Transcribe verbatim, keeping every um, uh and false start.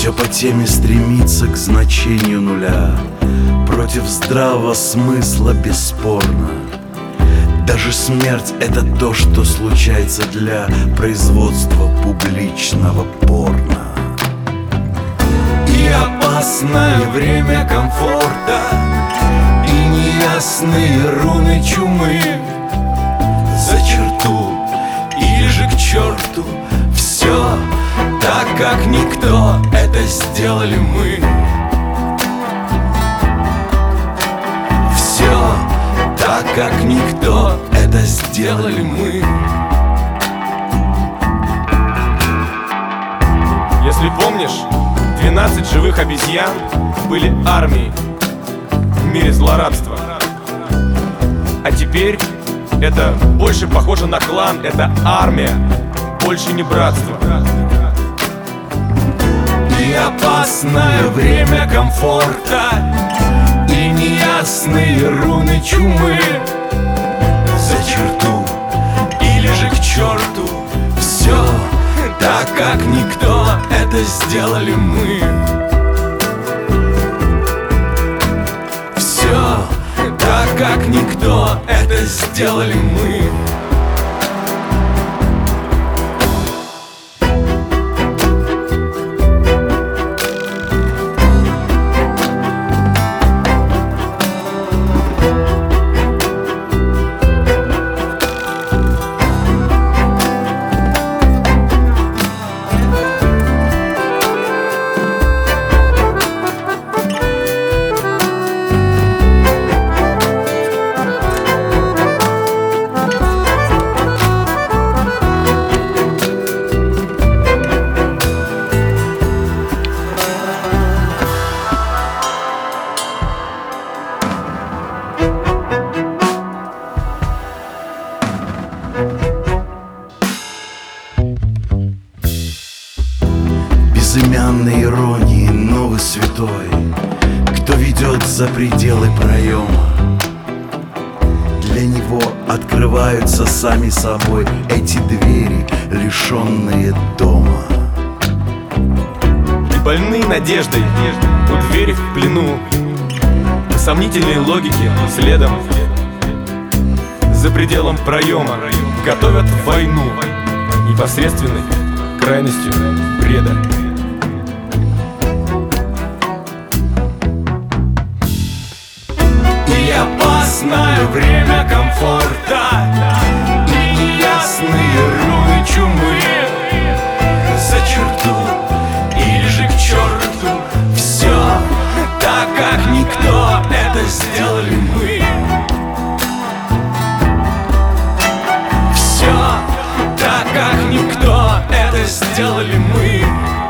Все по теме стремится к значению нуля, против здравого смысла бесспорно. Даже смерть — это то, что случается для производства публичного порно. И опасное время комфорта, и неясные руны чумы. За черту или же к черту, все так, как никто, это сделали мы. Все так, как никто, это сделали мы. Если помнишь, двенадцать живых обезьян были армией в мире злорадства. А теперь это больше похоже на клан, это армия, больше не братство. И опасное время комфорта, и неясные руны чумы. За черту или же к черту, все так, как никто, это сделали мы. Все так, как никто, это сделали мы. Безымянной иронии новый святой, кто ведет за пределы проема. Для него открываются сами собой эти двери, лишенные дома. И больные надеждой у двери в плену, по сомнительной логике следом за пределом проема готовят войну непосредственной крайностью бреда. И опасное время комфорта, и неясные руны чумы. За черту или же к черту, все так, как никто, это сделали мы. Все так, как никто, это сделали мы.